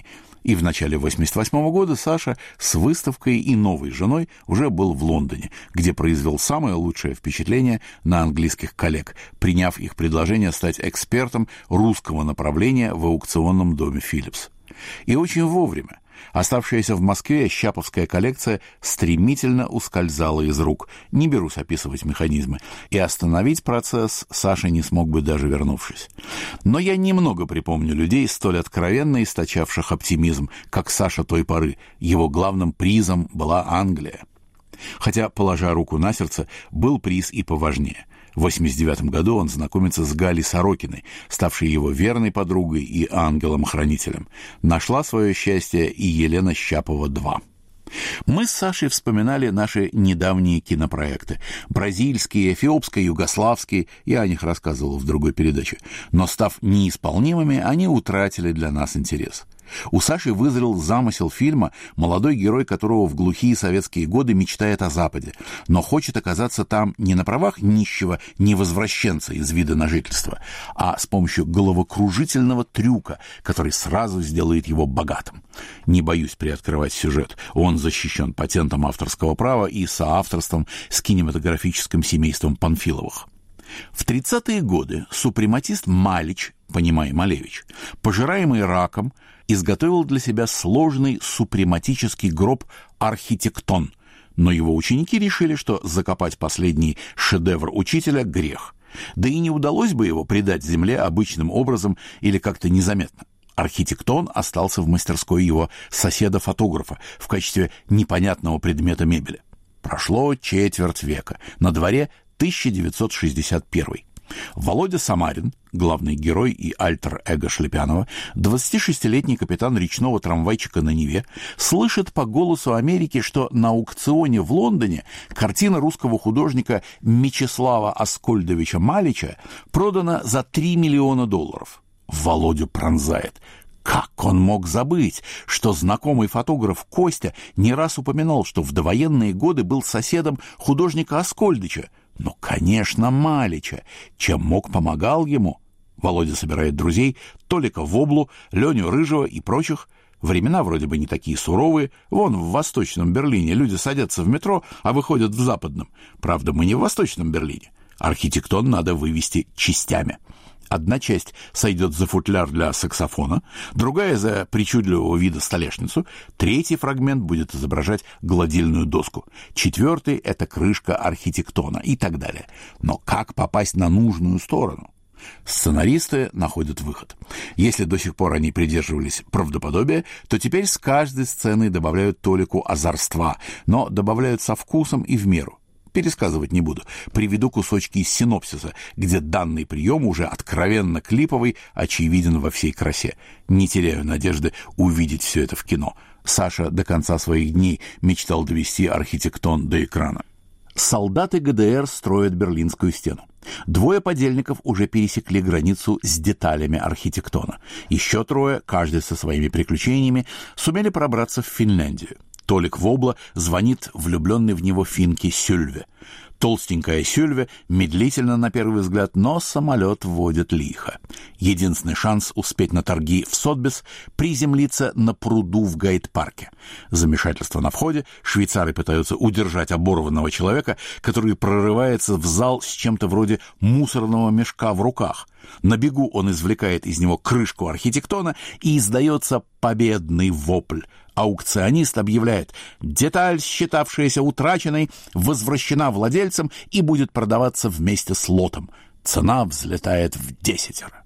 И в начале восемьдесят восьмого года Саша с выставкой и новой женой уже был в Лондоне, где произвел самое лучшее впечатление на английских коллег, приняв их предложение стать экспертом русского направления в аукционном доме «Филлипс». И очень вовремя. Оставшаяся в Москве щаповская коллекция стремительно ускользала из рук. Не берусь описывать механизмы. И остановить процесс Саша не смог бы, даже вернувшись. Но я немного припомню людей, столь откровенно источавших оптимизм, как Саша той поры. Его главным призом была Англия. Хотя, положа руку на сердце, был приз и поважнее. В восемьдесят девятом году он знакомится с Галей Сорокиной, ставшей его верной подругой и ангелом-хранителем. Нашла свое счастье и Елена Щапова-два. Мы с Сашей вспоминали наши недавние кинопроекты. Бразильские, эфиопские, югославские. Я о них рассказывал в другой передаче. Но, став неисполнимыми, они утратили для нас интерес. У Саши вызрел замысел фильма, молодой герой которого в глухие советские годы мечтает о Западе, но хочет оказаться там не на правах нищего невозвращенца из вида на жительство, а с помощью головокружительного трюка, который сразу сделает его богатым. Не боюсь приоткрывать сюжет. Он защищен патентом авторского права и соавторством с кинематографическим семейством Панфиловых. В тридцатые годы супрематист Малич, понимай, Малевич, пожираемый раком, изготовил для себя сложный супрематический гроб «Архитектон», но его ученики решили, что закопать последний шедевр учителя – грех. Да и не удалось бы его предать земле обычным образом или как-то незаметно. «Архитектон» остался в мастерской его соседа-фотографа в качестве непонятного предмета мебели. Прошло четверть века. На дворе тысяча девятьсот шестьдесят первый. Володя Самарин, главный герой и альтер-эго Шлепянова, двадцатишестилетний капитан речного трамвайчика на Неве, слышит по голосу Америки, что на аукционе в Лондоне картина русского художника Мечислава Аскольдовича Малича продана за три миллиона долларов. Володю пронзает. Как он мог забыть, что знакомый фотограф Костя не раз упоминал, что в довоенные годы был соседом художника Аскольдыча? Ну, конечно, Малича. Чем мог, помогал ему. Володя собирает друзей: Толика Воблу, Леню Рыжего и прочих. Времена вроде бы не такие суровые. Вон в Восточном Берлине люди садятся в метро, а выходят в Западном. Правда, мы не в Восточном Берлине. Архитектон надо вывести частями. Одна часть сойдет за футляр для саксофона, другая — за причудливого вида столешницу, третий фрагмент будет изображать гладильную доску, четвертый — это крышка архитектона и так далее. Но как попасть на нужную сторону? Сценаристы находят выход. Если до сих пор они придерживались правдоподобия, то теперь с каждой сцены добавляют толику озорства, но добавляют со вкусом и в меру. Пересказывать не буду. Приведу кусочки из синопсиса, где данный прием, уже откровенно клиповый, очевиден во всей красе. Не теряю надежды увидеть все это в кино. Саша до конца своих дней мечтал довести архитектон до экрана. Солдаты ГДР строят Берлинскую стену. Двое подельников уже пересекли границу с деталями архитектона. Еще трое, каждый со своими приключениями, сумели пробраться в Финляндию. Толик Вобла звонит влюбленный в него финке Сюльве. Толстенькая Сюльве медлительно на первый взгляд, но самолет водит лихо. Единственный шанс успеть на торги в Сотбис — приземлиться на пруду в Гайд-парке. Замешательство на входе, швейцары пытаются удержать оборванного человека, который прорывается в зал с чем-то вроде мусорного мешка в руках. На бегу он извлекает из него крышку архитектона, и издается победный вопль. Аукционист объявляет: деталь, считавшаяся утраченной, возвращена владельцам и будет продаваться вместе с лотом. Цена взлетает в десятеро.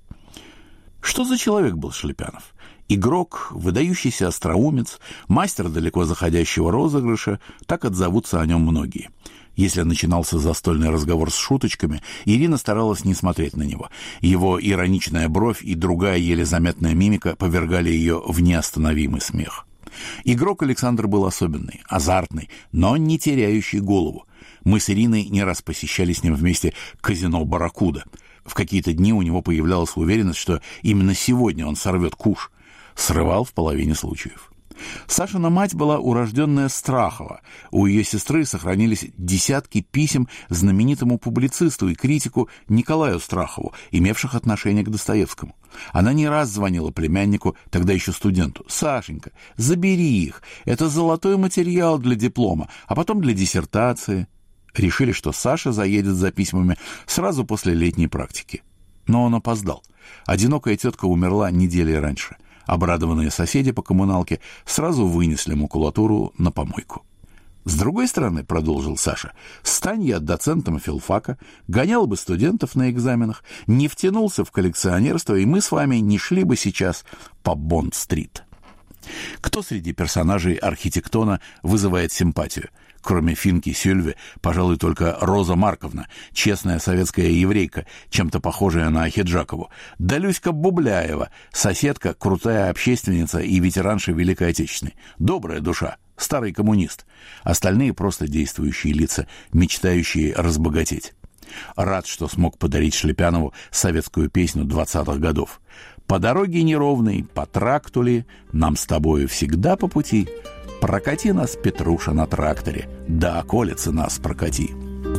Что за человек был Шлепянов? Игрок, выдающийся остроумец, мастер далеко заходящего розыгрыша, так отзовутся о нем многие. Если начинался застольный разговор с шуточками, Ирина старалась не смотреть на него. Его ироничная бровь и другая еле заметная мимика повергали ее в неостановимый смех. Игрок Александр был особенный, азартный, но не теряющий голову. Мы с Ириной не раз посещали с ним вместе казино «Барракуда». В какие-то дни у него появлялась уверенность, что именно сегодня он сорвет куш. Срывал в половине случаев. Сашина мать была урожденная Страхова. У ее сестры сохранились десятки писем знаменитому публицисту и критику Николаю Страхову, имевших отношение к Достоевскому. Она не раз звонила племяннику, тогда еще студенту: «Сашенька, забери их, это золотой материал для диплома, а потом для диссертации». Решили, что Саша заедет за письмами сразу после летней практики. Но он опоздал. Одинокая тетка умерла недели раньше. Обрадованные соседи по коммуналке сразу вынесли макулатуру на помойку. «С другой стороны, — продолжил Саша, — стань я доцентом филфака, гонял бы студентов на экзаменах, не втянулся в коллекционерство, и мы с вами не шли бы сейчас по Бонд-стрит». Кто среди персонажей архитектона вызывает симпатию? Кроме Финки Сюльве, пожалуй, только Роза Марковна, честная советская еврейка, чем-то похожая на Ахеджакову. Да Люська Бубляева, соседка, крутая общественница и ветеранша Великой Отечественной. Добрая душа, старый коммунист. Остальные просто действующие лица, мечтающие разбогатеть. Рад, что смог подарить Шлепянову советскую песню двадцатых годов. «По дороге неровной, по тракту ли, нам с тобою всегда по пути. Прокати нас, Петруша, на тракторе, до околицы нас прокати».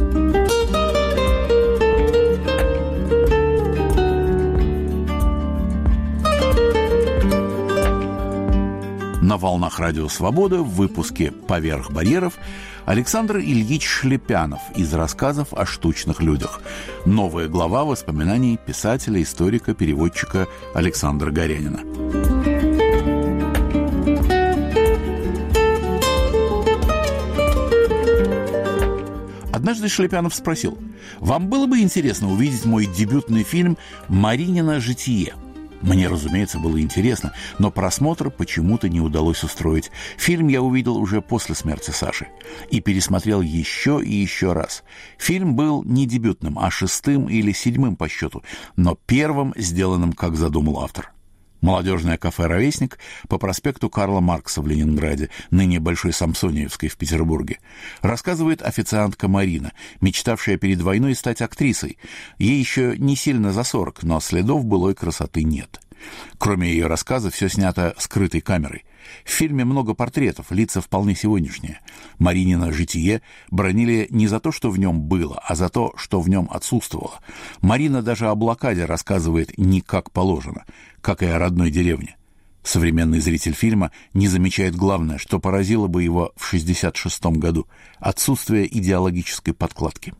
На волнах Радио Свобода в выпуске «Поверх барьеров» Александр Ильич Шлепянов из рассказов о штучных людях. Новая глава воспоминаний писателя, историка, переводчика Александра Горянина. Однажды Шлепянов спросил: «Вам было бы интересно увидеть мой дебютный фильм «Маринино житие»?» Мне, разумеется, было интересно, но просмотр почему-то не удалось устроить. Фильм я увидел уже после смерти Саши и пересмотрел еще и еще раз. Фильм был не дебютным, а шестым или седьмым по счету, но первым, сделанным, как задумал автор. Молодежное кафе «Ровесник» по проспекту Карла Маркса в Ленинграде, ныне Большой Самсониевской в Петербурге. Рассказывает официантка Марина, мечтавшая перед войной стать актрисой. Ей еще не сильно за сорок, но следов былой красоты нет. Кроме ее рассказа, все снято скрытой камерой. В фильме много портретов, лица вполне сегодняшние. Маринино житие бронили не за то, что в нем было, а за то, что в нем отсутствовало. Марина даже о блокаде рассказывает не как положено, как и о родной деревне. Современный зритель фильма не замечает главное, что поразило бы его в шестьдесят шестом году – отсутствие идеологической подкладки.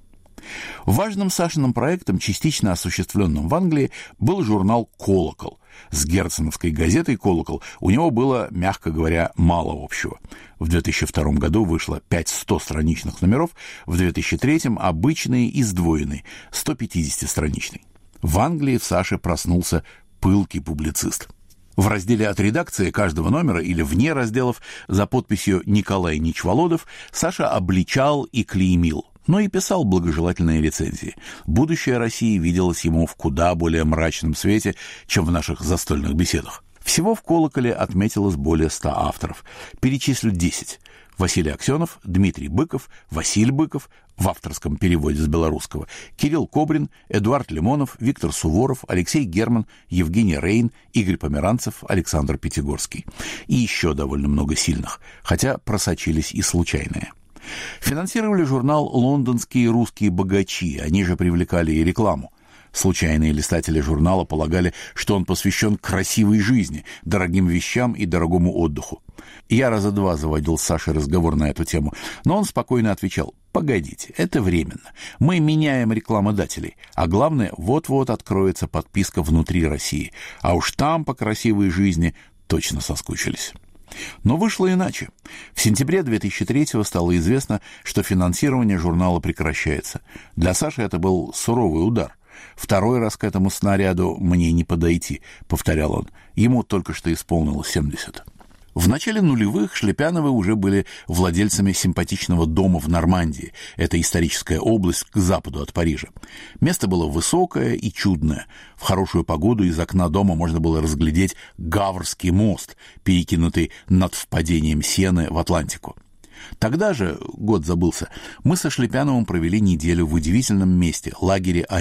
Важным Сашиным проектом, частично осуществленным в Англии, был журнал «Колокол». С герценовской газетой «Колокол» у него было, мягко говоря, мало общего. В две тысячи втором году вышло пять стостраничных номеров, в две тысячи третьем обычный и сдвоенный, сто пятидесятистраничный. В Англии в Саше проснулся пылкий публицист. В разделе от редакции каждого номера или вне разделов за подписью «Николай Ничволодов» Саша обличал и клеймил, но и писал благожелательные рецензии. Будущее России виделось ему в куда более мрачном свете, чем в наших застольных беседах. Всего в «Колоколе» отметилось более ста авторов. Перечислю десять. Василий Аксенов, Дмитрий Быков, Василь Быков в авторском переводе с белорусского, Кирилл Кобрин, Эдуард Лимонов, Виктор Суворов, Алексей Герман, Евгений Рейн, Игорь Померанцев, Александр Пятигорский. И еще довольно много сильных, хотя просочились и случайные. Финансировали журнал лондонские русские богачи, они же привлекали и рекламу. Случайные листатели журнала полагали, что он посвящен красивой жизни, дорогим вещам и дорогому отдыху. Я раза два заводил с Сашей разговор на эту тему, но он спокойно отвечал: «Погодите, это временно. Мы меняем рекламодателей, а главное, вот-вот откроется подписка внутри России, а уж там по красивой жизни точно соскучились». Но вышло иначе. В сентябре две тысячи третьего стало известно, что финансирование журнала прекращается. Для Саши это был суровый удар. «Второй раз к этому снаряду мне не подойти», — повторял он. Ему только что исполнилось семьдесят. В начале нулевых Шлепяновы уже были владельцами симпатичного дома в Нормандии. Это историческая область к западу от Парижа. Место было высокое и чудное. В хорошую погоду из окна дома можно было разглядеть Гаврский мост, перекинутый над впадением Сены в Атлантику. Тогда же, год забылся, мы со Шлепяновым провели неделю в удивительном месте, лагере «Орел».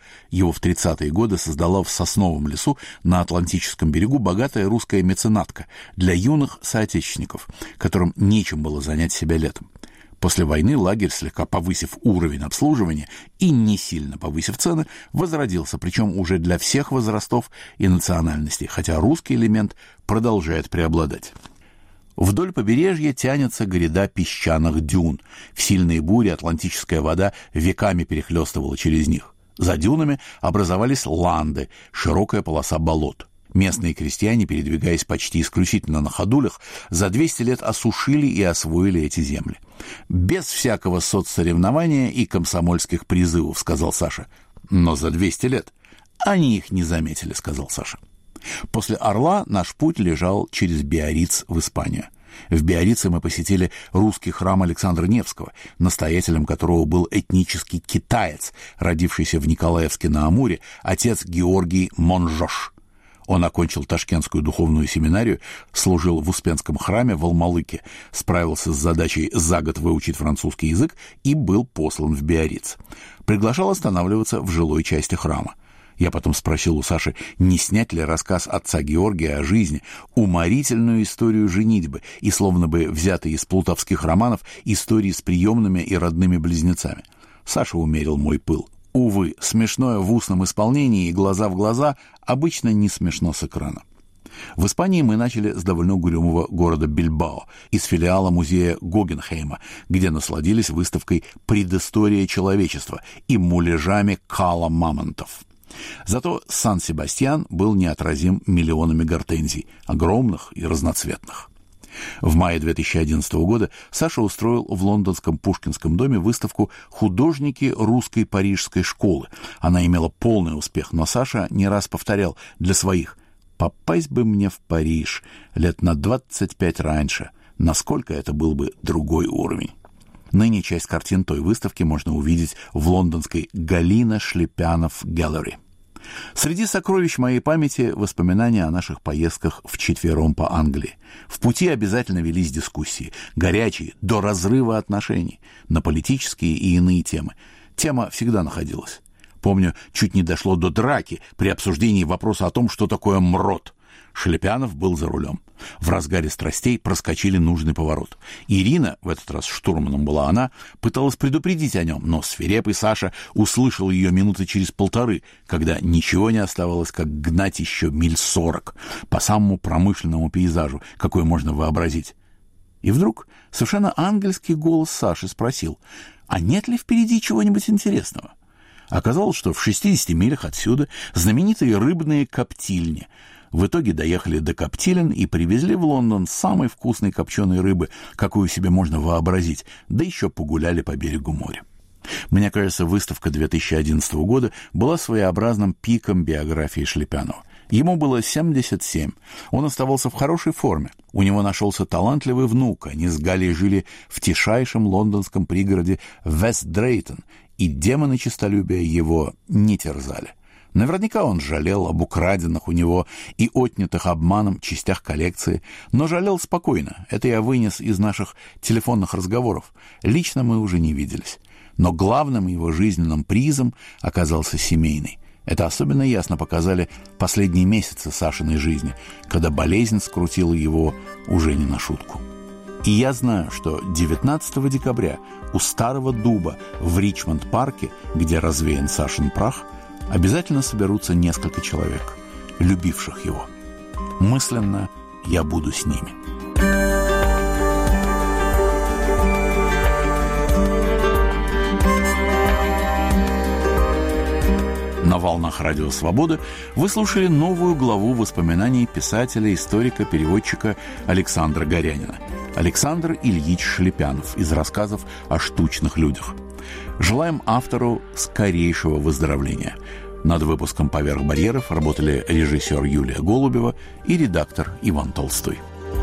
Его в тридцатые годы создала в Сосновом лесу на Атлантическом берегу богатая русская меценатка для юных соотечественников, которым нечем было занять себя летом. После войны лагерь, слегка повысив уровень обслуживания и не сильно повысив цены, возродился, причем уже для всех возрастов и национальностей, хотя русский элемент продолжает преобладать. Вдоль побережья тянется гряда песчаных дюн. В сильные бури атлантическая вода веками перехлестывала через них. За дюнами образовались ланды, широкая полоса болот. Местные крестьяне, передвигаясь почти исключительно на ходулях, за двести лет осушили и освоили эти земли. «Без всякого соцсоревнования и комсомольских призывов», — сказал Саша. «Но за двести лет они их не заметили», — сказал Саша. После Орла наш путь лежал через Биарриц в Испанию. В Биаррице мы посетили русский храм Александра Невского, настоятелем которого был этнический китаец, родившийся в Николаевске-на-Амуре, отец Георгий Монжош. Он окончил Ташкентскую духовную семинарию, служил в Успенском храме в Алмалыке, справился с задачей за год выучить французский язык и был послан в Биарриц. Приглашал останавливаться в жилой части храма. Я потом спросил у Саши, не снять ли рассказ отца Георгия о жизни, уморительную историю женитьбы и, словно бы взятые из плутовских романов, истории с приемными и родными близнецами. Саша умерил мой пыл. Увы, смешное в устном исполнении и глаза в глаза обычно не смешно с экрана. В Испании мы начали с довольно угрюмого города Бильбао, из филиала музея Гоггенхейма, где насладились выставкой «Предыстория человечества» и муляжами кала мамонтов. Зато Сан-Себастьян был неотразим миллионами гортензий, огромных и разноцветных. В мае две тысячи одиннадцатого года Саша устроил в лондонском Пушкинском доме выставку «Художники русской парижской школы». Она имела полный успех, но Саша не раз повторял для своих: «Попасть бы мне в Париж лет на двадцать пять раньше, насколько это был бы другой уровень». Ныне часть картин той выставки можно увидеть в лондонской Галина Шлепянов Gallery. Среди сокровищ моей памяти воспоминания о наших поездках вчетвером по Англии. В пути обязательно велись дискуссии, горячие, до разрыва отношений, на политические и иные темы. Тема всегда находилась. Помню, чуть не дошло до драки при обсуждении вопроса о том, что такое мрот. Шлепянов был за рулем. В разгаре страстей проскочили нужный поворот. Ирина, в этот раз штурманом была она, пыталась предупредить о нем, но свирепый Саша услышал ее минуты через полторы, когда ничего не оставалось, как гнать еще миль сорок по самому промышленному пейзажу, какой можно вообразить. И вдруг совершенно ангельский голос Саши спросил, а нет ли впереди чего-нибудь интересного? Оказалось, что в шестидесяти милях отсюда знаменитые рыбные коптильни. В итоге доехали до Коптилен и привезли в Лондон самой вкусной копченой рыбы, какую себе можно вообразить, да еще погуляли по берегу моря. Мне кажется, выставка две тысячи одиннадцатого года была своеобразным пиком биографии Шлепянова. Ему было семьдесят семь. Он оставался в хорошей форме. У него нашелся талантливый внук. Они с Галей жили в тишайшем лондонском пригороде Вест-Дрейтон, и демоны честолюбия его не терзали. Наверняка он жалел об украденных у него и отнятых обманом частях коллекции, но жалел спокойно. Это я вынес из наших телефонных разговоров. Лично мы уже не виделись. Но главным его жизненным призом оказался семейный. Это особенно ясно показали последние месяцы Сашиной жизни, когда болезнь скрутила его уже не на шутку. И я знаю, что девятнадцатого декабря у Старого Дуба в Ричмонд-парке, где развеян Сашин прах, обязательно соберутся несколько человек, любивших его. Мысленно я буду с ними. На волнах Радио Свобода вы слушали новую главу воспоминаний писателя, историка, переводчика Александра Горянина. Александр Ильич Шлепянов из рассказов о штучных людях. Желаем автору скорейшего выздоровления. Над выпуском «Поверх барьеров» работали режиссер Юлия Голубева и редактор Иван Толстой.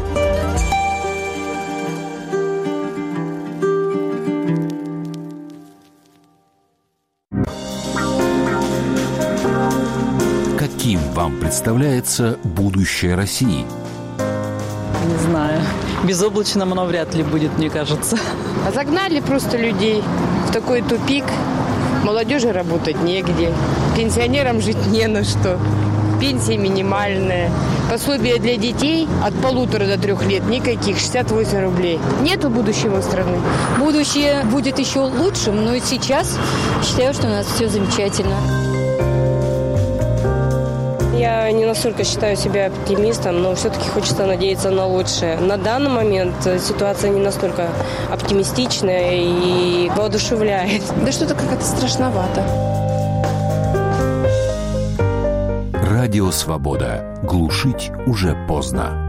Каким вам представляется будущее России? Не знаю. Безоблачным оно вряд ли будет, мне кажется. Загнали просто людей в такой тупик. Молодежи работать негде. Пенсионерам жить не на что. Пенсия минимальная. Пособие для детей от полутора до трех лет никаких, шестьдесят восемь рублей. Нету будущего страны. Будущее будет еще лучшим, но и сейчас считаю, что у нас все замечательно. Я не настолько считаю себя оптимистом, но все-таки хочется надеяться на лучшее. На данный момент ситуация не настолько оптимистичная и воодушевляет. Да что-то как-то страшновато. Радио «Свобода». Глушить уже поздно.